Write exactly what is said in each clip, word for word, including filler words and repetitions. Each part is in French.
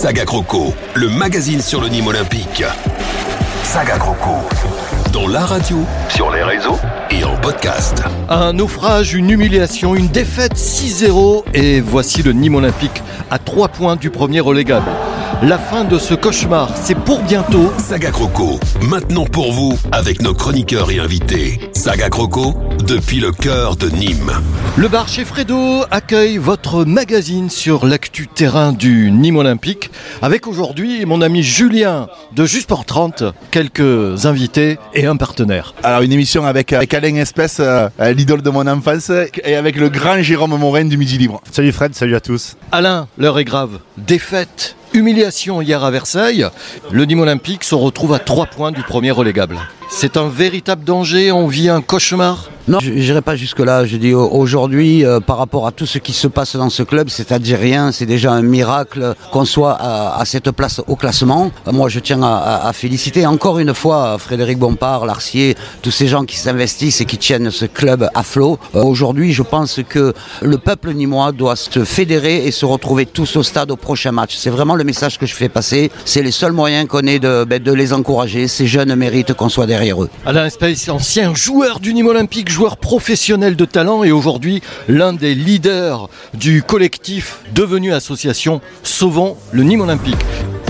Saga Croco, le magazine sur le Nîmes Olympique. Saga Croco. Dans la radio, sur les réseaux et en podcast. Un naufrage, une humiliation, une défaite six zéro et voici le Nîmes Olympique à trois points du premier relégable. La fin de ce cauchemar, c'est pour bientôt. Saga Croco, maintenant pour vous, avec nos chroniqueurs et invités. Saga Croco, depuis le cœur de Nîmes. Le bar chez Fredo accueille votre magazine sur l'actu terrain du Nîmes Olympique. Avec aujourd'hui mon ami Julien de Jusport trente, quelques invités et un partenaire. Alors une émission avec, avec Alain Espèce, euh, l'idole de mon enfance, et avec le grand Jérôme Morin du Midi Libre. Salut Fred, salut à tous. Alain, l'heure est grave. Défaite, humiliation hier à Versailles. Le Nîmes Olympique se retrouve à trois points du premier relégable. C'est un véritable danger, on vit un cauchemar. Non, je n'irai pas jusque-là. Je dis aujourd'hui, euh, par rapport à tout ce qui se passe dans ce club, c'est-à-dire rien, c'est déjà un miracle qu'on soit à, à cette place au classement. Euh, moi, je tiens à, à, à féliciter encore une fois Frédéric Bompard, Larcier, tous ces gens qui s'investissent et qui tiennent ce club à flot. Euh, aujourd'hui, je pense que le peuple nîmois doit se fédérer et se retrouver tous au stade au prochain match. C'est vraiment le message que je fais passer. C'est les seuls moyens qu'on ait de, de les encourager. Ces jeunes méritent qu'on soit derrière eux. Alain Espèce, ancien joueur du Nîmes Olympique, joueur professionnel de talent et aujourd'hui l'un des leaders du collectif devenu association Sauvons le Nîmes Olympique.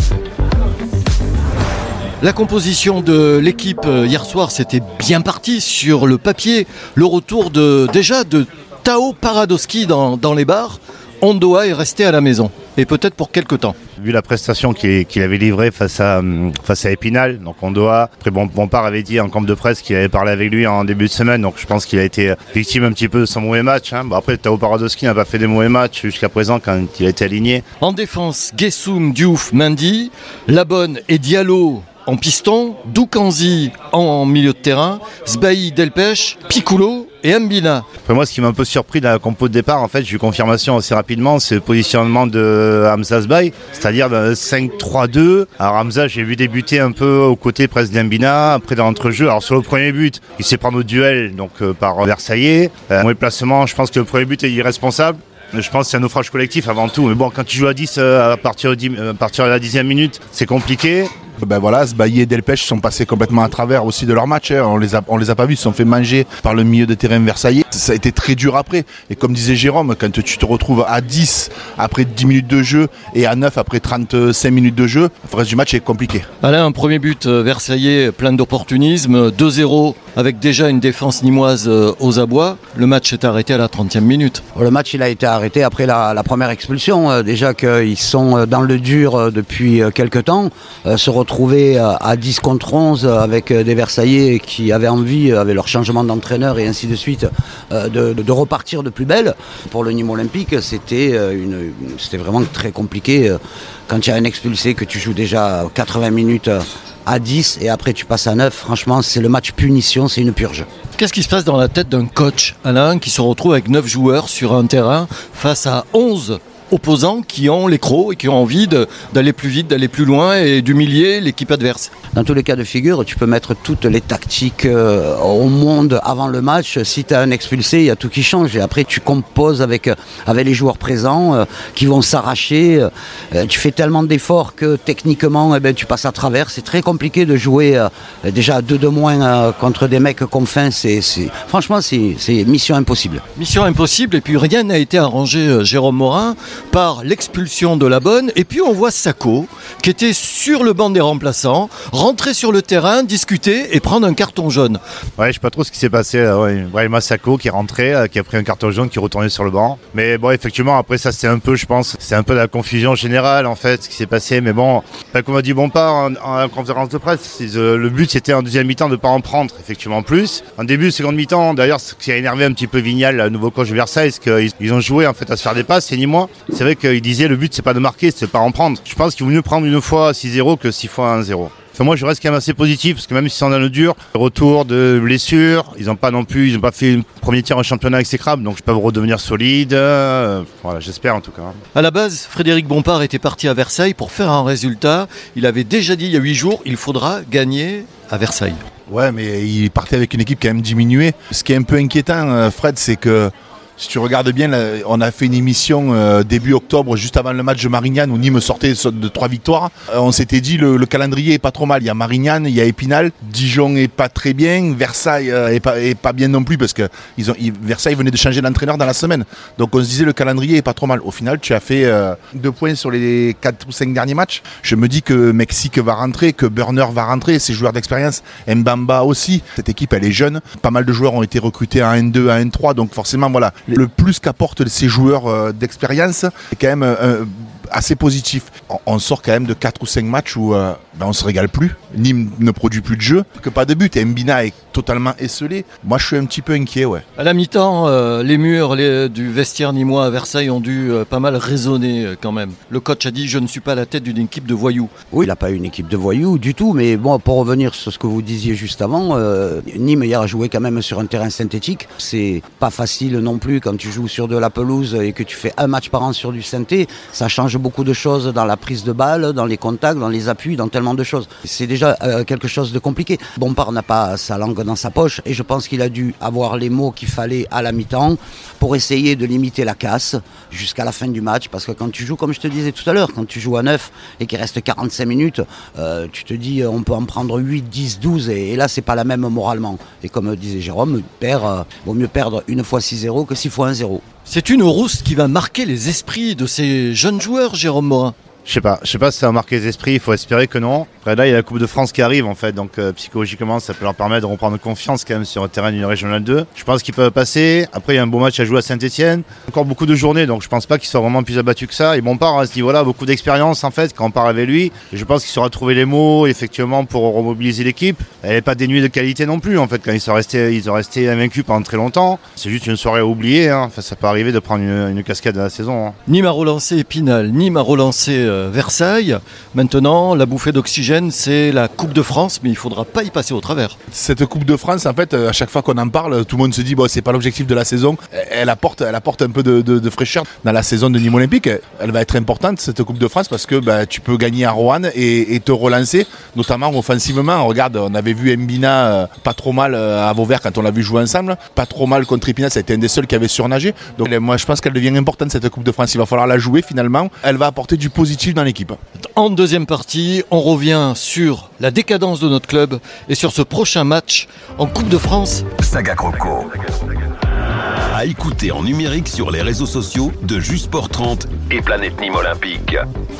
La composition de l'équipe hier soir, c'était bien parti sur le papier. Le retour de déjà de Tao Paradowski dans, dans les bars. Ondoa est resté à la maison, et peut-être pour quelques temps. Vu la prestation qu'il, qu'il avait livrée face à, face à Épinal, donc Ondoa, après bon, Bompard avait dit en camp de presse qu'il avait parlé avec lui en début de semaine, donc je pense qu'il a été victime un petit peu de son mauvais match. Hein. Bon, après, Tao Paradowski n'a pas fait des mauvais matchs jusqu'à présent quand il a été aligné. En défense, Guessoum, Diouf, Mendy, Labonne et Diallo en piston, Doukanzi en milieu de terrain, Sbahi, Delpech, Piccolo et Mbina. Après moi, ce qui m'a un peu surpris dans la compo de départ, en fait, j'ai eu confirmation assez rapidement, c'est le positionnement de Hamza Sbahi, c'est-à-dire dans le cinq trois deux. Alors Hamza, j'ai vu débuter un peu aux côtés presque d'Mbina, après dans l'entrejeu. Alors sur le premier but, il s'est pris au duel donc euh, par Versailles. Euh, mon déplacement, je pense que le premier but est irresponsable. Je pense que c'est un naufrage collectif avant tout. Mais bon, quand tu joues à dix euh, à, partir de dix, à partir de la dixième minute, c'est compliqué. Ben voilà, Sbahi et Delpech sont passés complètement à travers aussi de leur match. Hein. On les a, on les a pas vus, ils se sont fait manger par le milieu de terrain versaillais. Ça a été très dur après. Et comme disait Jérôme, quand tu te retrouves à dix après dix minutes de jeu et à neuf après trente-cinq minutes de jeu, le reste du match est compliqué. Alain, un premier but versaillais plein d'opportunisme, deux zéro avec déjà une défense nîmoise aux abois. Le match est arrêté à la trentième minute. Le match il a été arrêté après la, la première expulsion. Déjà qu'ils sont dans le dur depuis quelques temps. Se retrouver à dix contre onze avec des Versaillais qui avaient envie, avec leur changement d'entraîneur et ainsi de suite, de, de repartir de plus belle. Pour le Nîmes Olympique, c'était, une, c'était vraiment très compliqué. Quand il y a un expulsé, que tu joues déjà quatre-vingts minutes à dix et après tu passes à neuf, franchement c'est le match punition, c'est une purge. Qu'est-ce qui se passe dans la tête d'un coach, Alain, qui se retrouve avec neuf joueurs sur un terrain face à onze opposants qui ont les crocs et qui ont envie de, d'aller plus vite, d'aller plus loin et d'humilier l'équipe adverse? Dans tous les cas de figure, tu peux mettre toutes les tactiques euh, au monde avant le match. Si tu as un expulsé, il y a tout qui change. Et après, tu composes avec, avec les joueurs présents euh, qui vont s'arracher. Euh, tu fais tellement d'efforts que techniquement, eh ben, tu passes à travers. C'est très compliqué de jouer euh, déjà à deux de moins euh, contre des mecs comme fin. C'est, c'est, franchement, c'est, c'est mission impossible. Mission impossible. Et puis rien n'a été arrangé, euh, Jérôme Morin, par l'expulsion de Labonne. Et puis on voit Sacco, qui était sur le banc des remplaçants, rentrer sur le terrain, discuter et prendre un carton jaune. Ouais, je sais pas trop ce qui s'est passé. Euh, ouais. Vraiment Sacco qui est rentré, euh, qui a pris un carton jaune, qui est retourné sur le banc. Mais bon, effectivement, après ça, c'est un peu, je pense, c'est un peu la confusion générale en fait, ce qui s'est passé. Mais bon, comme a dit Bompard en, en conférence de presse, euh, le but c'était en deuxième mi-temps de ne pas en prendre, effectivement plus. En début, seconde mi-temps, d'ailleurs, ce qui a énervé un petit peu Vignal, le nouveau coach de Versailles, c'est qu'ils ils ont joué en fait à se faire des passes, c'est ni moi. C'est vrai qu'il disait le but c'est pas de marquer, c'est de pas en prendre. Je pense qu'il vaut mieux prendre une fois six zéro que six fois un zéro. Enfin, moi je reste quand même assez positif parce que même si c'est dans le dur, retour de blessures, ils n'ont pas non plus, ils n'ont pas fait une premier tir en championnat exécrable, donc ils peuvent redevenir solides. Euh, voilà, j'espère en tout cas. À la base, Frédéric Bompard était parti à Versailles pour faire un résultat. Il avait déjà dit il y a huit jours, il faudra gagner à Versailles. Ouais, mais il partait avec une équipe quand même diminuée. Ce qui est un peu inquiétant, Fred, c'est que Si tu regardes bien, là, on a fait une émission euh, début octobre, juste avant le match de Marignane, où Nîmes sortait de trois victoires. Euh, on s'était dit le, le calendrier est pas trop mal. Il y a Marignane, il y a Épinal, Dijon est pas très bien, Versailles euh, est, pas, est pas bien non plus parce que ils ont, ils, Versailles venait de changer d'entraîneur dans la semaine. Donc on se disait le calendrier est pas trop mal. Au final, tu as fait euh, deux points sur les quatre ou cinq derniers matchs. Je me dis que Mexique va rentrer, que Burner va rentrer, ses joueurs d'expérience, Mbamba aussi. Cette équipe, elle est jeune. Pas mal de joueurs ont été recrutés en N deux, en N trois, donc forcément, voilà. Le plus qu'apportent ces joueurs euh, d'expérience est quand même euh, assez positif. On, on sort quand même de quatre ou cinq matchs où euh, ben on se régale plus. Nîmes ne produit plus de jeu, que pas de but. Et Mbina est totalement esselé. Moi, je suis un petit peu inquiet, ouais. À la mi-temps, euh, les murs les, du vestiaire nîmois à Versailles ont dû euh, pas mal résonner euh, quand même. Le coach a dit « Je ne suis pas à la tête d'une équipe de voyous ». Oui, il n'a pas eu une équipe de voyous du tout. Mais bon, pour revenir sur ce que vous disiez juste avant, euh, Nîmes hier a joué quand même sur un terrain synthétique. C'est pas facile non plus quand tu joues sur de la pelouse et que tu fais un match par an sur du synthé. Ça change beaucoup de choses dans la prise de balle, dans les contacts, dans les appuis, dans tellement de choses. C'est déjà euh, quelque chose de compliqué. Bompard n'a pas sa langue dans sa poche et je pense qu'il a dû avoir les mots qu'il fallait à la mi-temps pour essayer de limiter la casse jusqu'à la fin du match, parce que quand tu joues, comme je te disais tout à l'heure, quand tu joues à neuf et qu'il reste quarante-cinq minutes, euh, tu te dis on peut en prendre huit, dix, douze et, et là c'est pas la même moralement. Et comme disait Jérôme, perd, euh, vaut mieux perdre une fois six zéro que six fois un zéro. C'est une rousse qui va marquer les esprits de ces jeunes joueurs, Jérôme Morin. Je sais pas, je sais pas si ça va marquer les esprits, il faut espérer que non. Après là, il y a la Coupe de France qui arrive en fait, donc euh, psychologiquement, ça peut leur permettre de reprendre confiance quand même sur le terrain d'une Régionale deux. Je pense qu'ils peuvent passer. Après, il y a un beau match à jouer à Saint-Etienne. Encore beaucoup de journées, donc je pense pas qu'ils soient vraiment plus abattus que ça. Et Bompard, à ce niveau-là, beaucoup d'expérience en fait, quand on parle avec lui. Et je pense qu'il saura trouver les mots, effectivement, pour remobiliser l'équipe. Elle n'est pas dénuée de qualité non plus, en fait, quand ils sont restés, ils ont resté invaincus pendant très longtemps. C'est juste une soirée à oublier, hein. Enfin, ça peut arriver de prendre une, une cascade à la saison, hein. Nîmes a relancé Épinal, Nîmes a relancé euh, Versailles. Maintenant, la bouffée d'oxygène, c'est la Coupe de France, mais il ne faudra pas y passer au travers. Cette Coupe de France, en fait, à chaque fois qu'on en parle, tout le monde se dit bon, c'est pas l'objectif de la saison. Elle apporte, elle apporte un peu de, de, de fraîcheur dans la saison de Nîmes Olympique. Elle va être importante, cette Coupe de France, parce que bah, tu peux gagner à Roanne et, et te relancer, notamment offensivement. Regarde, on avait vu Mbina euh, pas trop mal euh, à Vauvert quand on l'a vu jouer ensemble. Pas trop mal contre Épinal, ça a été un des seuls qui avait surnagé. Donc moi, je pense qu'elle devient importante, cette Coupe de France. Il va falloir la jouer finalement. Elle va apporter du positif dans l'équipe. En deuxième partie, on revient sur la décadence de notre club et sur ce prochain match en Coupe de France. Saga Croco. À écouter en numérique sur les réseaux sociaux de Jusport trente et Planète Nîmes Olympique.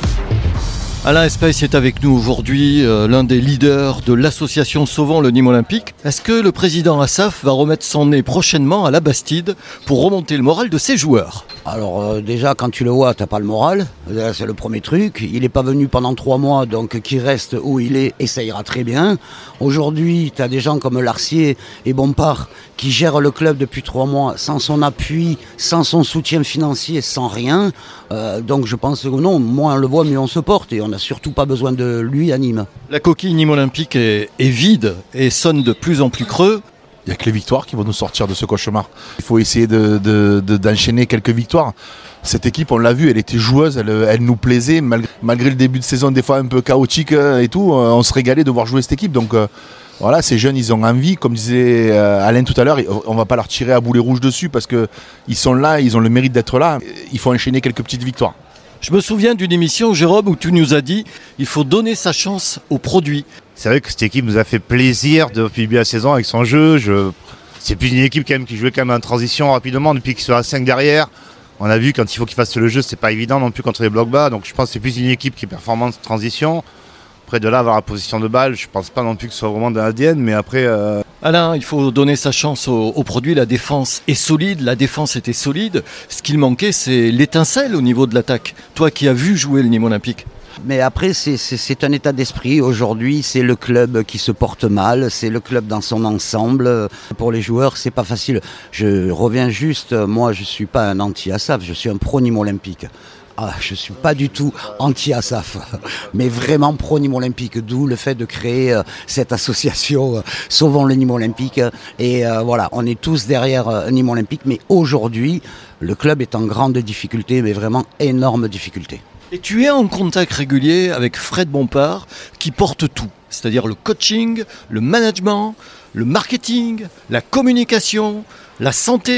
Alain Espèce est avec nous aujourd'hui, euh, l'un des leaders de l'association Sauvons le Nîmes Olympique. Est-ce que le président Assaf va remettre son nez prochainement à la Bastide pour remonter le moral de ses joueurs ? Alors euh, déjà, quand tu le vois, t'as pas le moral. Là, c'est le premier truc. Il n'est pas venu pendant trois mois, donc qu'il reste où il est et ça ira très bien. Aujourd'hui, t'as des gens comme Larcier et Bompard qui gèrent le club depuis trois mois sans son appui, sans son soutien financier, sans rien. Euh, donc je pense que non, moins on le voit, mieux on se porte et on n'a surtout pas besoin de lui à Nîmes. La coquille Nîmes Olympique est, est vide et sonne de plus en plus creux. Il n'y a que les victoires qui vont nous sortir de ce cauchemar. Il faut essayer de, de, de, d'enchaîner quelques victoires. Cette équipe, on l'a vu, elle était joueuse, elle, elle nous plaisait, malgré, malgré le début de saison des fois un peu chaotique et tout, on se régalait de voir jouer cette équipe. Donc euh, voilà, ces jeunes, ils ont envie, comme disait euh, Alain tout à l'heure, on ne va pas leur tirer à boulet rouge dessus parce qu'ils sont là, ils ont le mérite d'être là. Il faut enchaîner quelques petites victoires. Je me souviens d'une émission, Jérôme, où tu nous as dit il faut donner sa chance aux produits. C'est vrai que cette équipe nous a fait plaisir depuis le début de la saison avec son jeu. Je... C'est plus une équipe quand même qui jouait quand même en transition rapidement depuis qu'ils sont à cinq derrière. On a vu quand il faut qu'ils fassent le jeu, c'est pas évident non plus contre les blocs bas. Donc je pense que c'est plus une équipe qui est performante en transition. Après de là avoir la position de balle, je pense pas non plus que ce soit vraiment dans l'A D N, mais après... Euh... Alain, il faut donner sa chance aux, aux produits. La défense est solide, la défense était solide. Ce qu'il manquait, c'est l'étincelle au niveau de l'attaque. Toi qui as vu jouer le Nîmes Olympique. Mais après, c'est, c'est, c'est un état d'esprit. Aujourd'hui, c'est le club qui se porte mal. C'est le club dans son ensemble. Pour les joueurs, c'est pas facile. Je reviens juste, moi, je suis pas un anti-Assaf, je suis un pro-Nîmes Olympique. Ah, je suis pas du tout anti-Assaf, mais vraiment pro-Nîmes Olympique, d'où le fait de créer euh, cette association euh, Sauvons le Nîmes Olympique. Et euh, voilà, on est tous derrière euh, Nîmes Olympique, mais aujourd'hui, le club est en grande difficulté, mais vraiment énorme difficulté. Et tu es en contact régulier avec Fred Bompard, qui porte tout, c'est-à-dire le coaching, le management, le marketing, la communication, la santé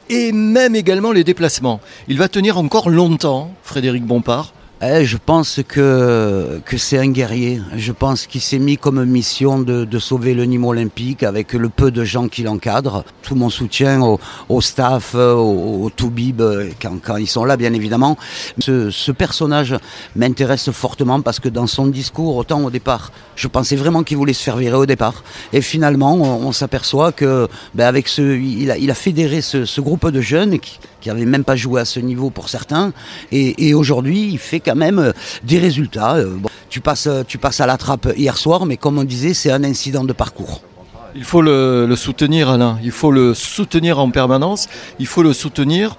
et même également les déplacements. Il va tenir encore longtemps, Frédéric Bompard. Eh, je pense que, que c'est un guerrier. Je pense qu'il s'est mis comme mission de, de sauver le Nîmes olympique avec le peu de gens qui l'encadrent. Tout mon soutien au, au staff, au, au Toubib, quand, quand ils sont là, bien évidemment. Ce, ce personnage m'intéresse fortement parce que dans son discours, autant au départ, je pensais vraiment qu'il voulait se faire virer au départ. Et finalement, on, on s'aperçoit que, ben avec ce, il a, il a fédéré ce, ce groupe de jeunes qui, qui n'avaient même pas joué à ce niveau pour certains. Et, et aujourd'hui, il fait quand même des résultats. Bon, tu passes, tu passes à la trappe hier soir, mais comme on disait, c'est un incident de parcours. Il faut le, le soutenir, Alain. Il faut le soutenir en permanence. Il faut le soutenir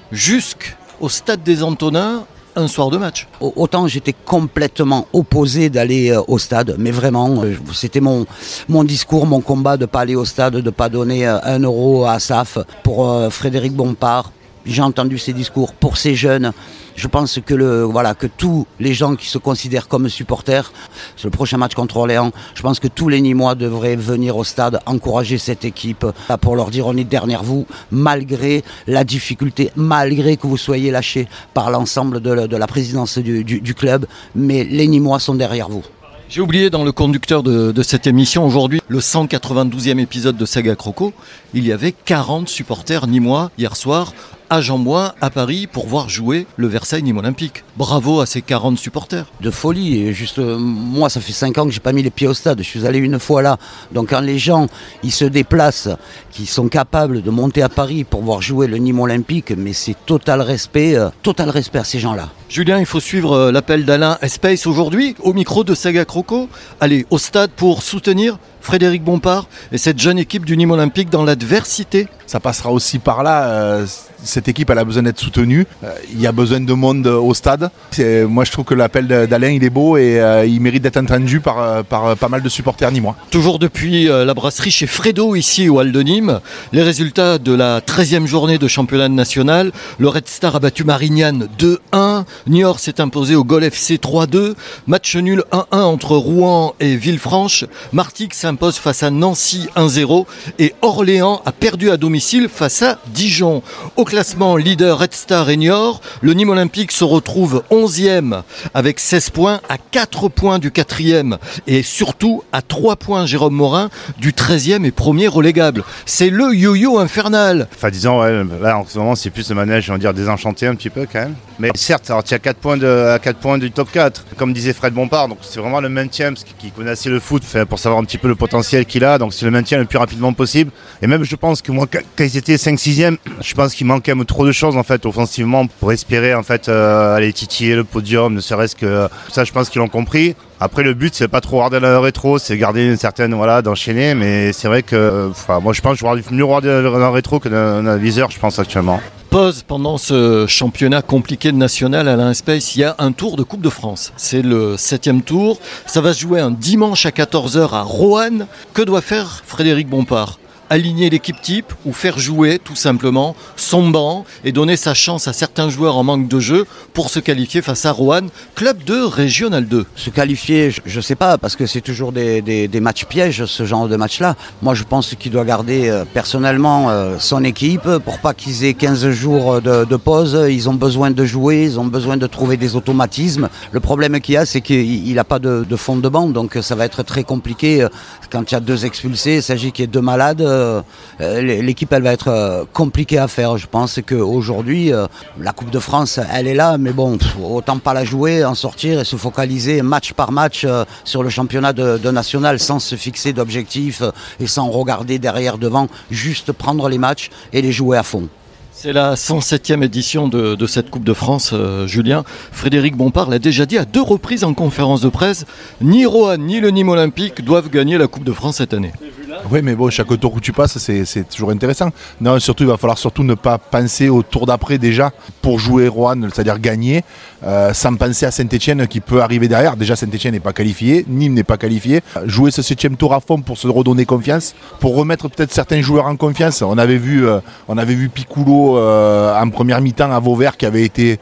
jusqu'au stade des Antonins, un soir de match. Autant j'étais complètement opposé d'aller au stade, mais vraiment, c'était mon, mon discours, mon combat de ne pas aller au stade, de ne pas donner un euro à S A F pour Frédéric Bompard. J'ai entendu ces discours pour ces jeunes. Je pense que, le, voilà, que tous les gens qui se considèrent comme supporters, sur le prochain match contre Orléans, je pense que tous les Nîmois devraient venir au stade, encourager cette équipe, pour leur dire on est derrière vous, malgré la difficulté, malgré que vous soyez lâchés par l'ensemble de, de la présidence du, du, du club, mais les Nîmois sont derrière vous. J'ai oublié dans le conducteur de, de cette émission aujourd'hui, le cent quatre-vingt-douzième épisode de Saga Croco, il y avait quarante supporters nîmois hier soir à Jean-Bouin, à Paris, pour voir jouer le Versailles Nîmes Olympique. Bravo à ces quarante supporters. De folie. Et juste, euh, moi, ça fait cinq ans que j'ai pas mis les pieds au stade. Je suis allé une fois là. Donc quand les gens, ils se déplacent, qui sont capables de monter à Paris pour voir jouer le Nîmes Olympique, mais c'est total respect, euh, total respect à ces gens-là. Julien, il faut suivre l'appel d'Alain Espace aujourd'hui, au micro de Saga Croco. Allez, au stade pour soutenir Frédéric Bompard et cette jeune équipe du Nîmes Olympique dans l'adversité. Ça passera aussi par là. Euh, cette équipe, elle a besoin d'être soutenue. Euh, il y a besoin de monde au stade. C'est, moi, je trouve que l'appel d'Alain, il est beau et euh, il mérite d'être entendu par, par, par pas mal de supporters nîmois. Toujours depuis euh, la brasserie chez Fredo, ici au Hall de Nîmes, les résultats de la treizième journée de championnat national. Le Red Star a battu Marignane deux un. Niort s'est imposé au Gol F C trois deux. Match nul un un entre Rouen et Villefranche. Martigues s'impose face à Nancy un zéro. Et Orléans a perdu à domicile face à Dijon. Au classement, leader Red Star et Niort. Le Nîmes Olympique se retrouve onzième avec seize points, à quatre points du quatrième et surtout à trois points, Jérôme Morin, du treizième et premier relégable. C'est le yo-yo infernal. Enfin, disons, ouais, là en ce moment, c'est plus le manège, on va dire, désenchanté un petit peu quand même. Mais certes, alors, tu as quatre points, de, à quatre points du top quatre, comme disait Fred Bompard. Donc c'est vraiment le maintien, parce qu'il connaît assez le foot, fait, pour savoir un petit peu le potentiel qu'il a. Donc c'est le maintien le plus rapidement possible. Et même, je pense que moi, quand ils étaient cinq sixième, je pense qu'il manque quand même trop de choses en fait offensivement pour espérer en fait euh, aller titiller le podium, ne serait-ce que ça, je pense qu'ils l'ont compris. Après, le but, c'est pas trop regarder le rétro, c'est garder une certaine, voilà, d'enchaîner. Mais c'est vrai que, enfin, moi, je pense que je vais mieux regarder le rétro que dans un viseur, je pense actuellement. Pause pendant ce championnat compliqué de national à Alain Espace, il y a un tour de Coupe de France. C'est le septième tour. Ça va se jouer un dimanche à quatorze heures à Roanne. Que doit faire Frédéric Bompard ? Aligner l'équipe type ou faire jouer tout simplement son banc et donner sa chance à certains joueurs en manque de jeu pour se qualifier face à Roanne, club de Régional deux. Se qualifier, je ne sais pas, parce que c'est toujours des, des, des matchs pièges, ce genre de match-là. Moi, je pense qu'il doit garder euh, personnellement euh, son équipe pour pas qu'ils aient quinze jours de, de pause. Ils ont besoin de jouer, ils ont besoin de trouver des automatismes. Le problème qu'il y a, c'est qu'il n'a pas de, de fond de banc, donc ça va être très compliqué. Quand il y a deux expulsés, il s'agit qu'il y ait deux malades. Euh, l'équipe, elle va être euh, compliquée à faire. Je pense qu'aujourd'hui, euh, la Coupe de France, elle est là, mais bon, pff, autant pas la jouer, en sortir et se focaliser match par match euh, sur le championnat de, de national sans se fixer d'objectifs euh, et sans regarder derrière, devant, juste prendre les matchs et les jouer à fond. C'est la cent septième édition de, de cette Coupe de France, euh, Julien. Frédéric Bompard l'a déjà dit à deux reprises en conférence de presse. Ni Roanne ni le Nîmes Olympique doivent gagner la Coupe de France cette année. Oui, mais bon, chaque tour où tu passes, c'est, c'est toujours intéressant. Non, surtout, il va falloir surtout ne pas penser au tour d'après déjà pour jouer Roanne, c'est-à-dire gagner, euh, sans penser à Saint-Etienne qui peut arriver derrière. Déjà, Saint-Etienne n'est pas qualifié, Nîmes n'est pas qualifié. Jouer ce septième tour à fond pour se redonner confiance, pour remettre peut-être certains joueurs en confiance. On avait vu, euh, on avait vu Piccolo euh, en première mi-temps à Vauvert qui avait été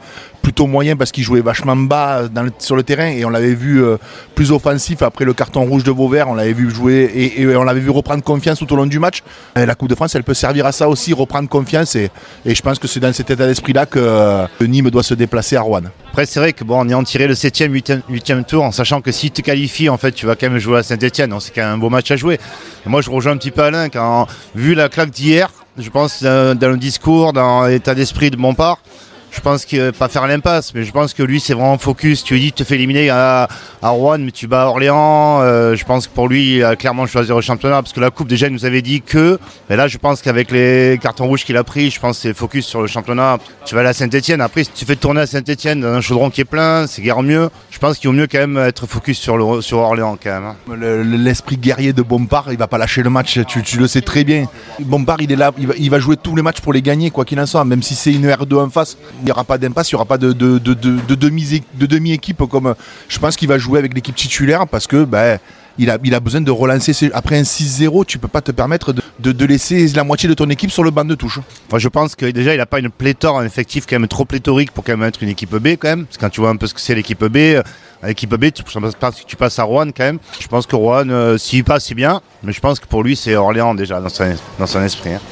plutôt moyen parce qu'il jouait vachement bas dans le, sur le terrain et on l'avait vu euh, plus offensif après le carton rouge de Vauvert, on l'avait vu jouer et, et on l'avait vu reprendre confiance tout au long du match. Et la Coupe de France, elle peut servir à ça aussi, reprendre confiance et, et je pense que c'est dans cet état d'esprit-là que, euh, que Nîmes doit se déplacer à Rouen. Après c'est vrai que bon, on est en tiré le septième, huitième tour en sachant que si tu te qualifies en fait tu vas quand même jouer à Saint-Etienne, donc c'est quand même un beau match à jouer. Et moi je rejoins un petit peu Alain quand vu la claque d'hier, je pense dans, dans le discours, dans l'état d'esprit de Bompard, je pense qu'il ne va pas faire l'impasse, mais je pense que lui c'est vraiment focus. Tu lui dis tu te fais éliminer à, à Rouen, mais tu bats Orléans. Euh, je pense que pour lui, il a clairement choisi le championnat parce que la Coupe déjà il nous avait dit que. Mais là, je pense qu'avec les cartons rouges qu'il a pris, je pense que c'est focus sur le championnat. Tu vas aller à Saint-Etienne. Après, si tu fais tourner à Saint-Etienne dans un chaudron qui est plein, c'est guère mieux. Je pense qu'il vaut mieux quand même être focus sur, le, sur Orléans quand même. Le, l'esprit guerrier de Bompard, il va pas lâcher le match. Tu, tu le sais très bien. Bompard, il est là, il va, il va jouer tous les matchs pour les gagner, quoi qu'il en soit. Même si c'est une R deux en face, il n'y aura pas d'impasse. Il n'y aura pas de, de, de, de, de, demi, de demi-équipe comme je pense qu'il va jouer avec l'équipe titulaire parce que ben, il, a, il a besoin de relancer ses, après un six zéro, tu ne peux pas te permettre de, de, de laisser la moitié de ton équipe sur le banc de touche. Enfin, je pense que déjà il n'a pas une pléthore, un effectif quand même trop pléthorique pour quand même être une équipe B quand même, parce que quand tu vois un peu ce que c'est l'équipe B, l'équipe B tu, tu passes à Rouen quand même, je pense que Rouen euh, s'il passe c'est bien, mais je pense que pour lui c'est Orléans déjà dans son, dans son esprit. Hein.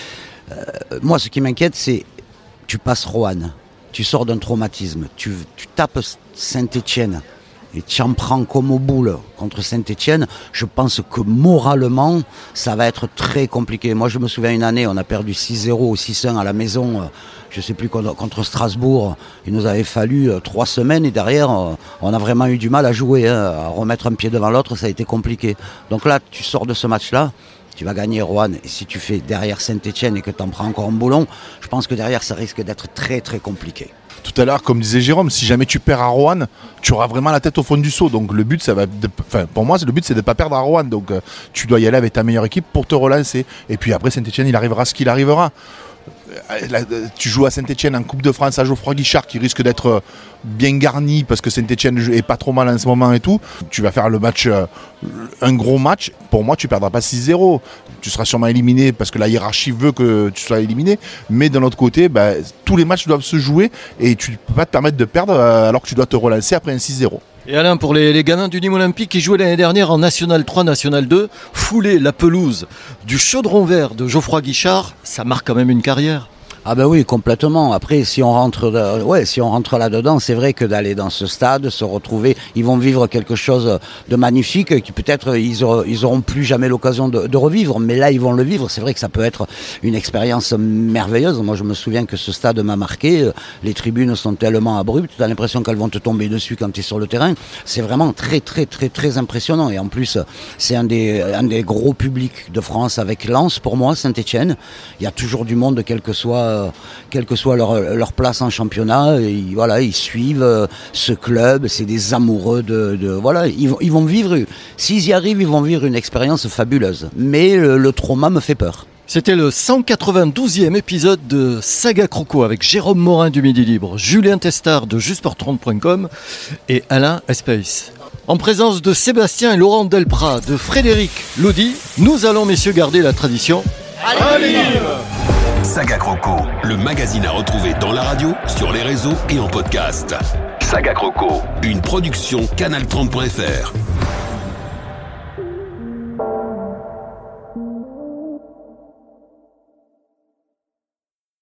Euh, moi ce qui m'inquiète c'est tu passes Rouen. Tu sors d'un traumatisme, tu, tu tapes Saint-Etienne et tu en prends comme au boule contre Saint-Etienne. Je pense que moralement, ça va être très compliqué. Moi, je me souviens une année, on a perdu six zéro ou six un à la maison, je ne sais plus, contre Strasbourg. Il nous avait fallu trois semaines et derrière, on a vraiment eu du mal à jouer, hein, à remettre un pied devant l'autre, ça a été compliqué. Donc là, tu sors de ce match-là. Tu vas gagner Rouen et si tu fais derrière Saint-Etienne et que tu en prends encore un boulon, je pense que derrière ça risque d'être très très compliqué. Tout à l'heure, comme disait Jérôme, si jamais tu perds à Rouen, tu auras vraiment la tête au fond du seau. Donc le but, ça va, de, enfin, pour moi, le but c'est de ne pas perdre à Rouen. Donc euh, tu dois y aller avec ta meilleure équipe pour te relancer. Et puis après Saint-Etienne, il arrivera ce qu'il arrivera. Là, tu joues à Saint-Etienne en Coupe de France à Geoffroy Guichard qui risque d'être bien garni parce que Saint-Etienne est pas trop mal en ce moment et tout. Tu vas faire le match, un gros match. Pour moi, tu perdras pas six zéro. Tu seras sûrement éliminé parce que la hiérarchie veut que tu sois éliminé. Mais d'un autre côté, bah, tous les matchs doivent se jouer et tu ne peux pas te permettre de perdre alors que tu dois te relancer après un six zéro. Et Alain, pour les, les gamins du Nîmes Olympique qui jouaient l'année dernière en National trois, National deux, fouler la pelouse du Chaudron Vert de Geoffroy Guichard, ça marque quand même une carrière. Ah ben oui, complètement. Après, si on rentre, de, ouais, si on rentre là-dedans, c'est vrai que d'aller dans ce stade, se retrouver, ils vont vivre quelque chose de magnifique, qui peut-être ils auront, ils auront plus jamais l'occasion de, de revivre, mais là ils vont le vivre. C'est vrai que ça peut être une expérience merveilleuse. Moi, je me souviens que ce stade m'a marqué. Les tribunes sont tellement abruptes, tu as l'impression qu'elles vont te tomber dessus quand tu es sur le terrain. C'est vraiment très, très, très, très impressionnant. Et en plus, c'est un des, un des gros publics de France avec Lens pour moi, Saint-Etienne. Il y a toujours du monde, quel que soit quelle que soit leur, leur place en championnat, et voilà, ils suivent ce club, c'est des amoureux de, de voilà, ils vont, ils vont vivre, s'ils y arrivent, ils vont vivre une expérience fabuleuse. Mais le, le trauma me fait peur. C'était le cent quatre-vingt-douzième épisode de Saga Croco avec Jérôme Morin du Midi Libre, Julien Testard de juste sport trente point com et Alain Espace. En présence de Sébastien et Laurent Delprat, de Frédéric Lodi, nous allons, messieurs, garder la tradition. Allez, Saga Croco, le magazine à retrouver dans la radio, sur les réseaux et en podcast. Saga Croco, une production canal trente point f r.